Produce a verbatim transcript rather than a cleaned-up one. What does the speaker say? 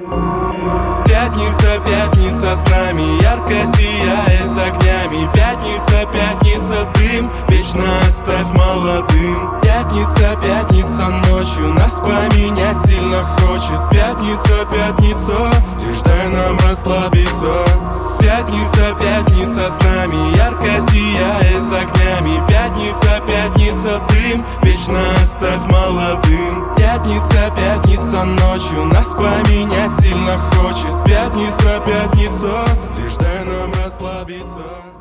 Пятница, пятница с нами ярко сияет огнями. Пятница, пятница, дым вечно оставь молодым. Пятница, пятница, ночью нас поменять сильно хочет. Пятница, пятница, лишь дай нам расслабиться. Пятница, пятница с нами ярко сияет огнями. Пятница, пятница, дым вечно оставь молодым. Пятница, пятница, ночью нас поменять сильно хочет. Пятница, пятница, лишь дай нам расслабиться.